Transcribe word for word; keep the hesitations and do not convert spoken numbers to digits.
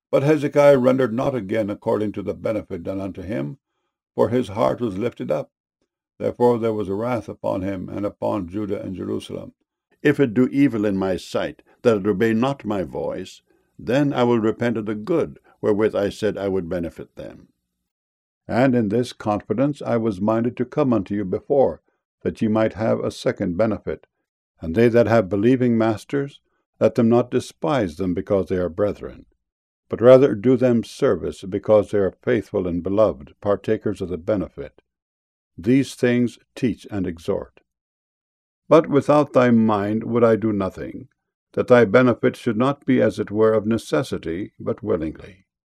But Hezekiah rendered not again according to the benefit done unto him, for his heart was lifted up. Therefore there was a wrath upon him, and upon Judah and Jerusalem. If it do evil in my sight, that it obey not my voice, then I will repent of the good wherewith I said I would benefit them. And in this confidence I was minded to come unto you before, that ye might have a second benefit. And they that have believing masters, let them not despise them because they are brethren, but rather do them service because they are faithful and beloved, partakers of the benefit. These things teach and exhort. But without thy mind would I do nothing, that thy benefit should not be as it were of necessity, but willingly.